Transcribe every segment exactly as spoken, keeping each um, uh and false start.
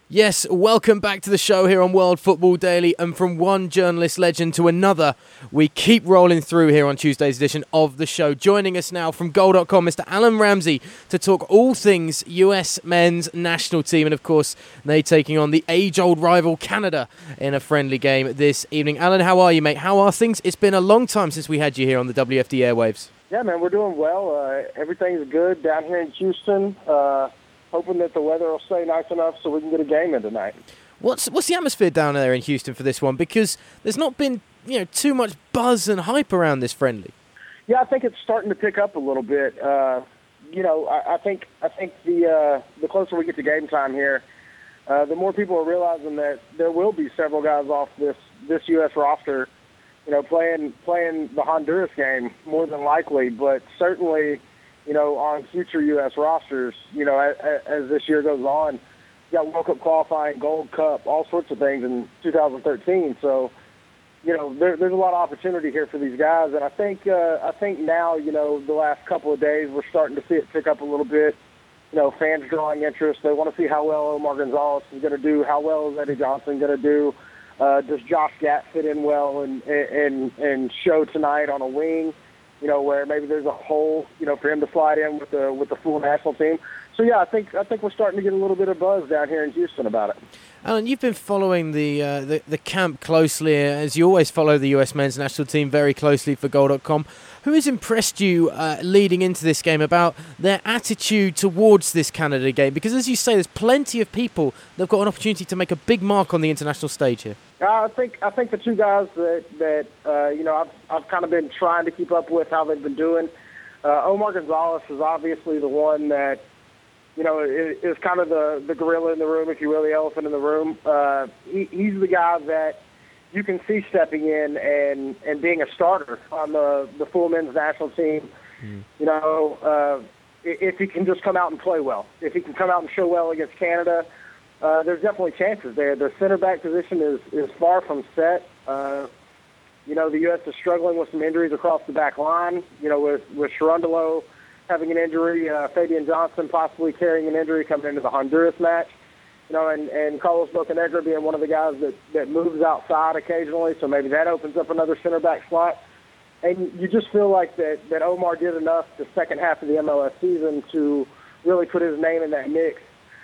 Yes, welcome back to the show here on World Football Daily, and from one journalist legend to another, we keep rolling through here on Tuesday's edition of the show. Joining us now from goal dot com, Mister Alan Ramsey, to talk all things U S men's national team, and of course, they taking on the age-old rival Canada in a friendly game this evening. Alan, how are you, mate? How are things? It's been a long time since we had you here on the W F D airwaves. Yeah, man, we're doing well. Uh, everything's good down here in Houston. Uh, hoping that the weather will stay nice enough so we can get a game in tonight. What's what's the atmosphere down there in Houston for this one? Because there's not been you know too much buzz and hype around this friendly. Yeah, I think it's starting to pick up a little bit. Uh, you know, I, I think I think the uh, the closer we get to game time here, uh, the more people are realizing that there will be several guys off this this U S roster, you know, playing playing the Honduras game more than likely, but certainly, you know, on future U S rosters, you know, as, as this year goes on, you got World Cup qualifying, Gold Cup, all sorts of things in two thousand thirteen. So, you know, there, there's a lot of opportunity here for these guys, and I think uh, I think now, you know, the last couple of days we're starting to see it pick up a little bit. You know, fans drawing interest. They want to see how well Omar Gonzalez is going to do. How well is Eddie Johnson going to do? Uh, does Josh Gatt fit in well and and and show tonight on a wing? You know, where maybe there's a hole, you know, for him to slide in with the with the full national team. So yeah, I think I think we're starting to get a little bit of buzz down here in Houston about it. Alan, you've been following the, uh, the the camp closely, as you always follow the U S men's national team very closely for goal dot com. Who has impressed you uh, leading into this game about their attitude towards this Canada game? Because as you say, there's plenty of people that have got an opportunity to make a big mark on the international stage here. Uh, I think I think the two guys that that uh, you know I've I've kind of been trying to keep up with how they've been doing. Uh, Omar Gonzalez is obviously the one that you know is, is kind of the the gorilla in the room, if you will, the elephant in the room. Uh, he, he's the guy that you can see stepping in and, and being a starter on the the full men's national team. Mm. You know, uh, if he can just come out and play well, if he can come out and show well against Canada. Uh, there's definitely chances there. The center back position is, is far from set. Uh, you know, the U S is struggling with some injuries across the back line. You know, with, with Cherundolo having an injury, uh, Fabian Johnson possibly carrying an injury coming into the Honduras match. You know, and, and Carlos Bocanegra being one of the guys that, that moves outside occasionally, so maybe that opens up another center back slot. And you just feel like that, that Omar did enough the second half of the M L S season to really put his name in that mix.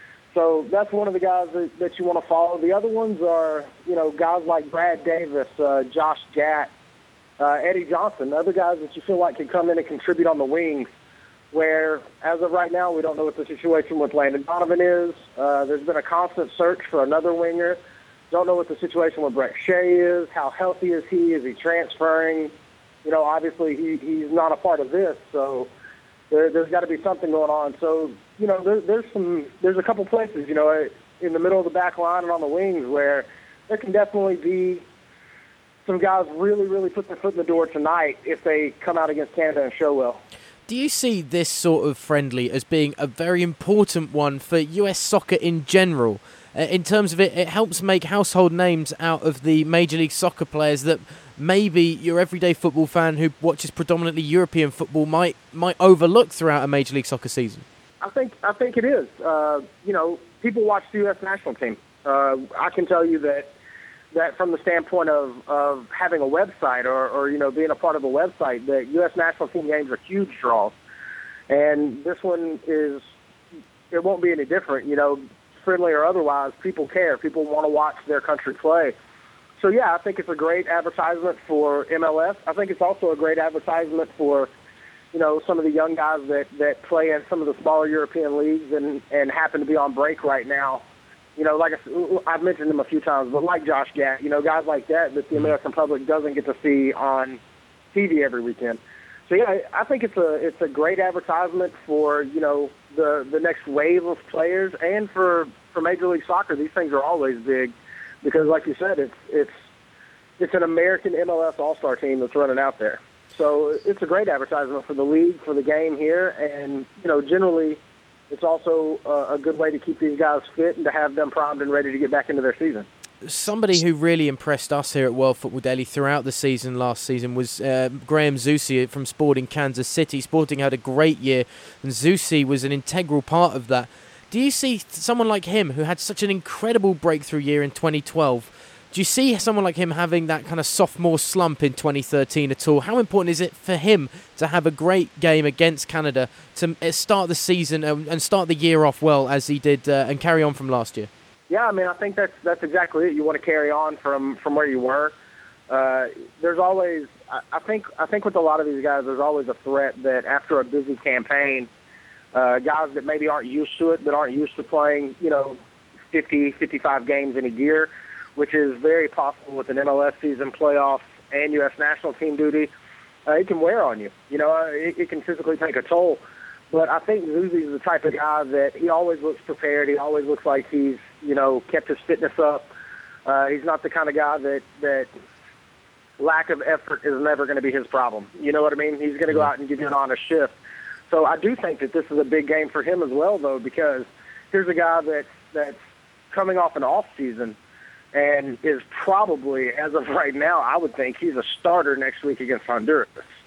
So that's one of the guys that, that you want to follow. The other ones are, you know, guys like Brad Davis, uh, Josh Gatt, uh, Eddie Johnson, other guys that you feel like can come in and contribute on the wings, where as of right now we don't know what the situation with Landon Donovan is. Uh, there's been a constant search for another winger. Don't know what the situation with Brett Shea is. How healthy is he? Is he transferring? You know, obviously he, he's not a part of this, so there, there's got to be something going on. So, you know, there, there's some, there's a couple places, you know, in the middle of the back line and on the wings where there can definitely be some guys really, really put their foot in the door tonight if they come out against Canada and show well. Do you see this sort of friendly as being a very important one for U S soccer in general? Uh, in terms of it, it helps make household names out of the Major League Soccer players that maybe your everyday football fan who watches predominantly European football might might overlook throughout a Major League Soccer season. I think I think it is. Uh, you know, people watch the U S national team. Uh, I can tell you that that from the standpoint of, of having a website or, or, you know, being a part of a website, that U S national team games are huge draws. And this one is, it won't be any different, you know, friendly or otherwise. People care. People want to watch their country play. So, yeah, I think it's a great advertisement for M L S. I think it's also a great advertisement for, you know, some of the young guys that, that play in some of the smaller European leagues and, and happen to be on break right now. You know, like I, I've mentioned them a few times, but like Josh Gatt, you know, guys like that that the American public doesn't get to see on T V every weekend. So, yeah, I think it's a it's a great advertisement for, you know, the, the next wave of players and for, for Major League Soccer. These things are always big because, like you said, it's it's it's an American M L S All-Star team that's running out there. So it's a great advertisement for the league, for the game here, and, you know, generally it's also a good way to keep these guys fit and to have them primed and ready to get back into their season. Somebody who really impressed us here at World Football Daily throughout the season last season was uh, Graham Zusi from Sporting Kansas City. Sporting had a great year, and Zusi was an integral part of that. Do you see someone like him who had such an incredible breakthrough year in twenty twelve? Do you see someone like him having that kind of sophomore slump in twenty thirteen at all? How important is it for him to have a great game against Canada to start the season and start the year off well as he did uh, and carry on from last year? Yeah, I mean, I think that's that's exactly it. You want to carry on from, from where you were. Uh, there's always, I, I think, I think with a lot of these guys, there's always a threat that after a busy campaign, uh, guys that maybe aren't used to it, that aren't used to playing, you know, fifty, fifty-five games in a year, which is very possible with an M L S season, playoffs, and U S national team duty, uh, it can wear on you. You know, uh, it, it can physically take a toll. But I think Zuzy's the type of guy that he always looks prepared. He always looks like he's, you know, kept his fitness up. Uh, he's not the kind of guy that, that lack of effort is never going to be his problem. You know what I mean? He's going to go out and give you an honest shift. So I do think that this is a big game for him as well, though, because here's a guy that's, that's coming off an off season and is probably, as of right now, I would think he's a starter next week against Honduras.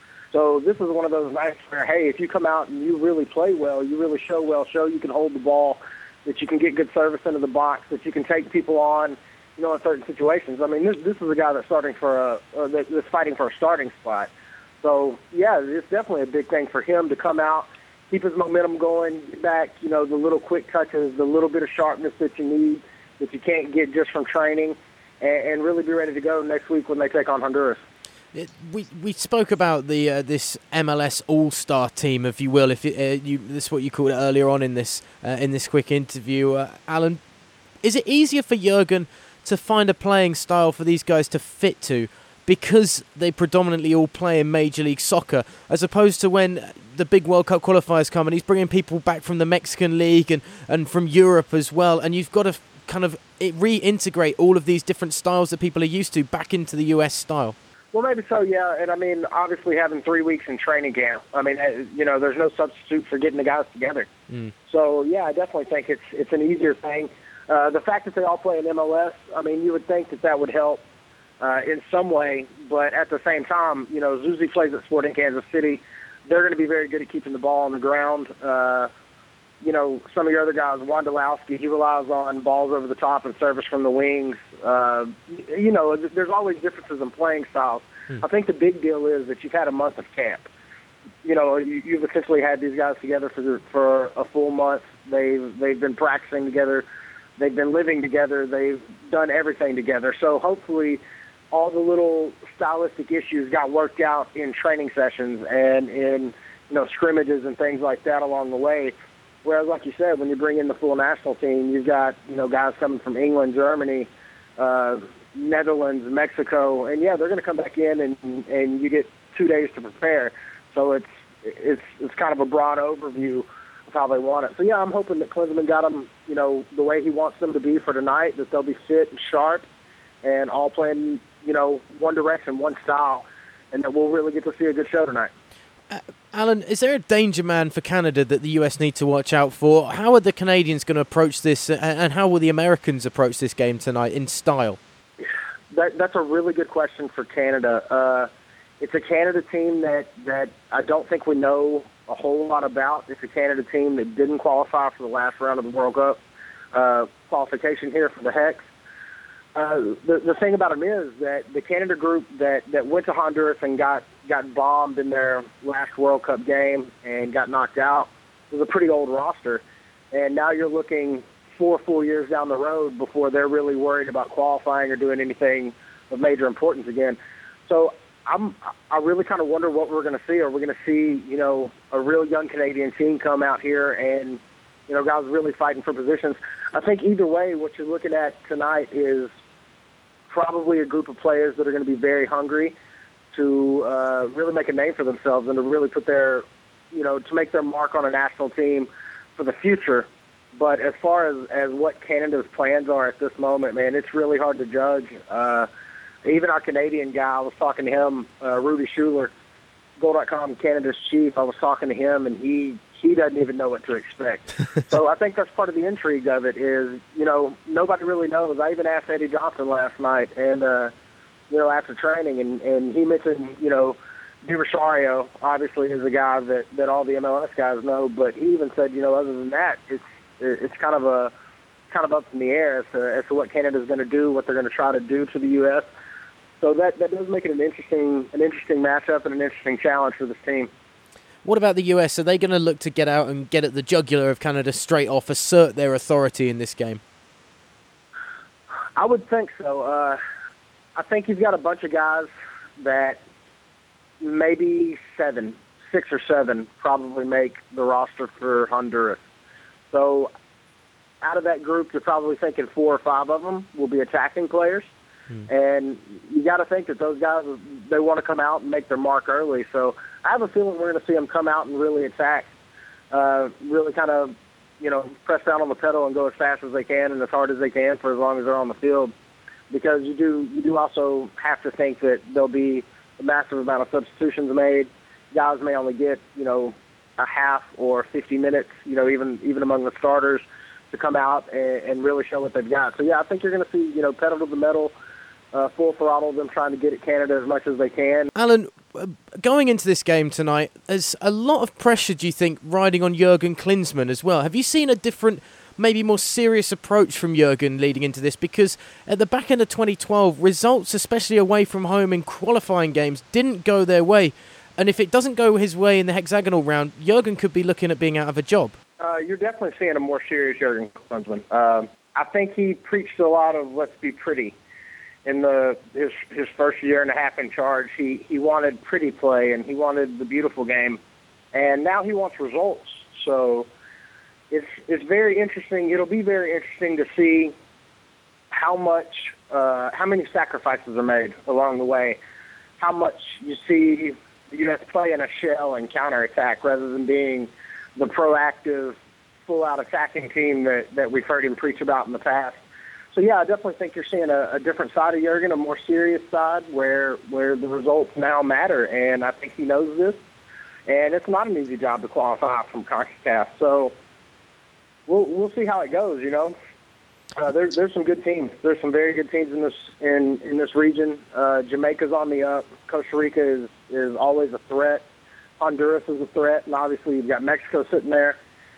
So this is one of those nights where, hey, if you come out and you really play well, you really show well, show you can hold the ball, that you can get good service into the box, that you can take people on, you know, in certain situations. I mean, this this is a guy that's starting for a, or that's fighting for a starting spot. So, yeah, it's definitely a big thing for him to come out, keep his momentum going, get back, you know, the little quick touches, the little bit of sharpness that you need, that you can't get just from training, and, and really be ready to go next week when they take on Honduras. It, we we spoke about the uh, this M L S All-Star team, if you will. If it, uh, you, this is what you called it earlier on in this uh, in this quick interview, uh, Alan. Is it easier for Jurgen to find a playing style for these guys to fit to, because they predominantly all play in Major League Soccer, as opposed to when the big World Cup qualifiers come and he's bringing people back from the Mexican League and, and from Europe as well, and you've got to kind of reintegrate all of these different styles that people are used to back into the U S style? Well, maybe so, yeah. And, I mean, obviously having three weeks in training camp, I mean, you know, there's no substitute for getting the guys together. Mm. So, yeah, I definitely think it's it's an easier thing. Uh, the fact that they all play in M L S, I mean, you would think that that would help uh, in some way. But at the same time, you know, Zuzy plays at Sporting Kansas City. They're going to be very good at keeping the ball on the ground. Uh, you know, some of your other guys, Wondolowski, he relies on balls over the top and service from the wings. Uh, you know, there's always differences in playing styles. Hmm. I think the big deal is that you've had a month of camp. You know, you, you've essentially had these guys together for the, for a full month. They've they've been practicing together. They've been living together. They've done everything together. So hopefully all the little stylistic issues got worked out in training sessions and in, you know, scrimmages and things like that along the way. Whereas, like you said, when you bring in the full national team, you've got, you know, guys coming from England, Germany, uh, Netherlands, Mexico, and yeah, they're going to come back in, and and you get two days to prepare. So it's it's it's kind of a broad overview of how they want it. So yeah, I'm hoping that Klinsmann got them, you know, the way he wants them to be for tonight. That they'll be fit and sharp, and all playing, you know, one direction, one style, and that we'll really get to see a good show tonight. Uh, Alan, is there a danger man for Canada that the U S need to watch out for? How are the Canadians going to approach this, and how will the Americans approach this game tonight in style? That, that's a really good question for Canada. Uh, it's a Canada team that, that I don't think we know a whole lot about. It's a Canada team that didn't qualify for the last round of the World Cup uh, qualification here for the Hex. Uh, the, the thing about them is that the Canada group that, that went to Honduras and got, got bombed in their last World Cup game and got knocked out was a pretty old roster. And now you're looking four full years down the road before they're really worried about qualifying or doing anything of major importance again. So I'm, I really kind of wonder what we're going to see. Are we going to see, you know, a real young Canadian team come out here and, you know, guys really fighting for positions? I think either way, what you're looking at tonight is probably a group of players that are going to be very hungry to uh, really make a name for themselves and to really put their, you know, to make their mark on a national team for the future. But as far as, as what Canada's plans are at this moment, man, it's really hard to judge. Uh, even our Canadian guy, I was talking to him, uh, Ruby Schuler, Goal dot com, Canada's chief, I was talking to him, and he, he doesn't even know what to expect. So I think that's part of the intrigue of it is, you know, nobody really knows. I even asked Eddie Johnson last night, and, uh, you know, after training, and, and he mentioned, you know, Di Rosario obviously is a guy that, that all the M L S guys know, but he even said, you know, other than that, it's it's kind of a kind of up in the air as to, as to what Canada's going to do, what they're going to try to do to the U S. So that that does make it an interesting an interesting matchup and an interesting challenge for this team. What about the U S? Are they going to look to get out and get at the jugular of Canada straight off, assert their authority in this game? I would think so. Uh, I think he's got a bunch of guys that maybe seven, six or seven probably make the roster for Honduras. So out of that group, you're probably thinking four or five of them will be attacking players. Hmm. And you got to think that those guys, they want to come out and make their mark early. So I have a feeling we're going to see them come out and really attack, uh, really kind of, you know, press down on the pedal and go as fast as they can and as hard as they can for as long as they're on the field. Because you do you do also have to think that there'll be a massive amount of substitutions made. Guys may only get, you know, a half or fifty minutes, you know, even even among the starters to come out and, and really show what they've got. So, yeah, I think you're going to see, you know, pedal to the metal, uh, full throttle, them trying to get at Canada as much as they can. Alan, going into this game tonight, there's a lot of pressure, do you think, riding on Jurgen Klinsmann as well. Have you seen a different, maybe more serious approach from Jurgen leading into this? Because at the back end of twenty twelve, results, especially away from home in qualifying games, didn't go their way. And if it doesn't go his way in the hexagonal round, Jurgen could be looking at being out of a job. Uh, you're definitely seeing a more serious Jurgen Klinsmann. Uh, I think he preached a lot of let's be pretty. In the his his first year and a half in charge, he, he wanted pretty play and he wanted the beautiful game. And now he wants results. So it's it's very interesting. It'll be very interesting to see how much, uh, how many sacrifices are made along the way. How much you see the U S play in a shell and counterattack rather than being the proactive, full-out attacking team that, that we've heard him preach about in the past. So, yeah, I definitely think you're seeing a, a different side of Jurgen, a more serious side where where the results now matter, and I think he knows this. And it's not an easy job to qualify from CONCACAF. So we'll we'll see how it goes, you know. Uh, there, there's some good teams. There's some very good teams in this in, in this region. Uh, Jamaica's on the up. Costa Rica is, is always a threat. Honduras is a threat. And obviously you've got Mexico sitting there.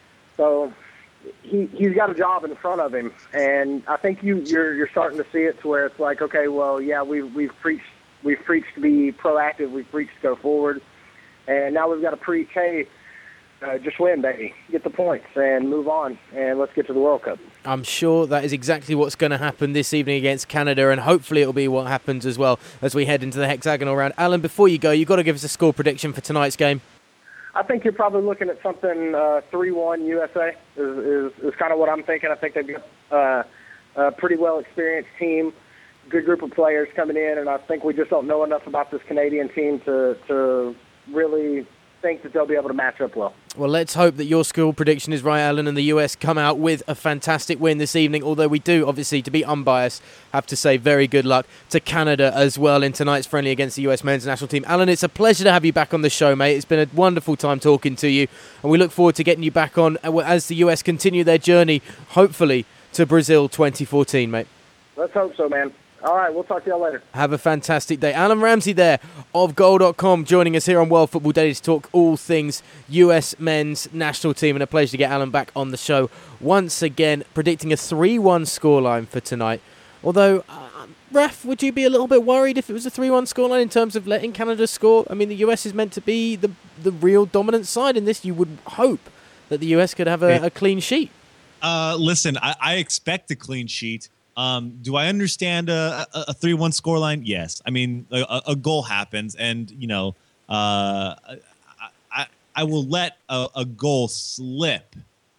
So he, he's got a job in front of him. And I think you, you're you're starting to see it to where it's like, okay, well, yeah, we've, we've, preached, we've preached to be proactive. We've preached to go forward. And now we've got to preach, hey, Uh, just win, baby. Get the points and move on, and let's get to the World Cup. I'm sure that is exactly what's going to happen this evening against Canada, and hopefully it'll be what happens as well as we head into the hexagonal round. Alan, before you go, you've got to give us a score prediction for tonight's game. I think you're probably looking at something uh, three one U S A is, is, is kind of what I'm thinking. I think they've got uh, a pretty well-experienced team, good group of players coming in, and I think we just don't know enough about this Canadian team to, to really think that they'll be able to match up well. Well, let's hope that your score prediction is right, Alan, and the U S come out with a fantastic win this evening, although we do, obviously, to be unbiased, have to say very good luck to Canada as well in tonight's friendly against the U S men's national team. Alan, it's a pleasure to have you back on the show, mate. It's been a wonderful time talking to you, and we look forward to getting you back on as the U S continue their journey, hopefully, to Brazil twenty fourteen, mate. Let's hope so, man. All right, we'll talk to y'all later. Have a fantastic day. Alan Ramsey there of goal dot com joining us here on World Football Daily to talk all things U S men's national team, and a pleasure to get Alan back on the show once again, predicting a three one scoreline for tonight. Although, uh, Raf, would you be a little bit worried if it was a three one scoreline in terms of letting Canada score? I mean, the U S is meant to be the, the real dominant side in this. You would hope that the U S could have a, a clean sheet. Uh, listen, I, I expect a clean sheet. Um, do I understand a, a, a three one scoreline? Yes. I mean, a, a goal happens, and, you know, uh, I, I, I will let a, a goal slip,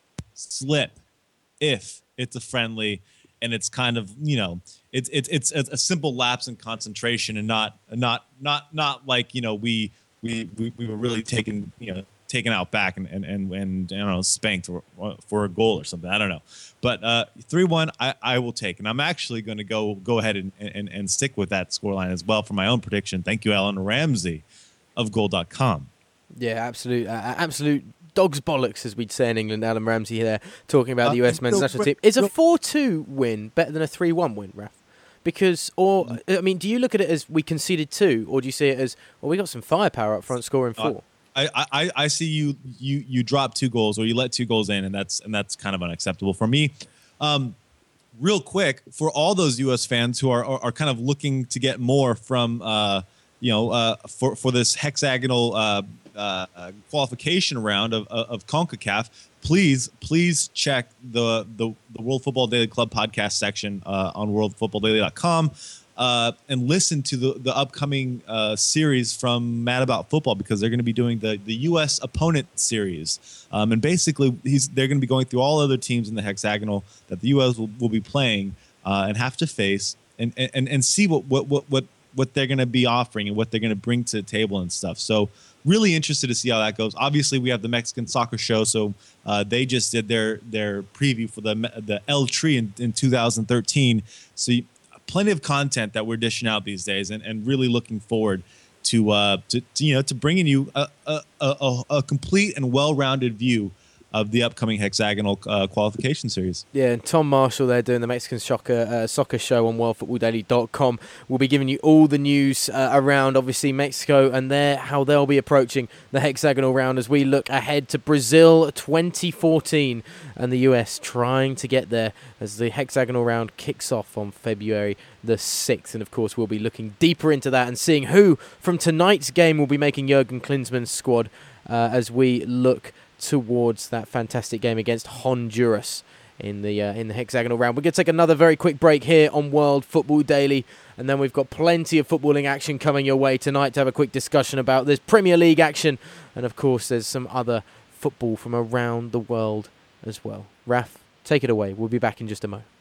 slip if it's a friendly and it's kind of, you know, it's it's it's a simple lapse in concentration and not not not not like, you know, we we we, we were really taken, you know, taken out back and and and, and I don't know, spanked for for a goal or something. I don't know. But uh, three one, I, I will take. And I'm actually going to go go ahead and, and, and stick with that scoreline as well for my own prediction. Thank you, Alan Ramsey of goal dot com. Yeah, absolute, uh, absolute dog's bollocks, as we'd say in England. Alan Ramsey there talking about uh, the U S men's national team. Is a four two win better than a three one win, Raf? Because, or, I mean, do you look at it as we conceded two, or do you see it as, well, we got some firepower up front scoring four? I, I, I see you you you drop two goals or you let two goals in, and that's and that's kind of unacceptable for me. Um, real quick, for all those U S fans who are are, are kind of looking to get more from uh, you know uh, for for this hexagonal uh, uh, qualification round of of CONCACAF, please please check the the, the World Football Daily Club podcast section uh, on world football daily dot com. Uh, and listen to the the upcoming uh, series from Mad About Football, because they're going to be doing the, the U S opponent series. Um, and basically, he's they're going to be going through all other teams in the hexagonal that the U S will, will be playing uh, and have to face, and and, and see what what what what, what they're going to be offering and what they're going to bring to the table and stuff. So really interested to see how that goes. Obviously, we have the Mexican Soccer Show, so uh, they just did their their preview for the the El Tri in, in two thousand thirteen. So. You, plenty of content that we're dishing out these days, and, and really looking forward to, uh, to, to you know to bringing you a, a, a, a complete and well-rounded view of the upcoming hexagonal uh, qualification series. Yeah, and Tom Marshall there doing the Mexican Soccer uh, Soccer Show on world football daily dot com. We'll be giving you all the news uh, around, obviously, Mexico and their how they'll be approaching the hexagonal round as we look ahead to Brazil twenty fourteen and the U S trying to get there as the hexagonal round kicks off on February the sixth. And, of course, we'll be looking deeper into that and seeing who from tonight's game will be making Jurgen Klinsmann's squad uh, as we look towards that fantastic game against Honduras in the uh, in the hexagonal round. We're going to take another very quick break here on World Football Daily, and then we've got plenty of footballing action coming your way tonight to have a quick discussion about this Premier League action, and of course there's some other football from around the world as well. Raf, take it away. We'll be back in just a moment.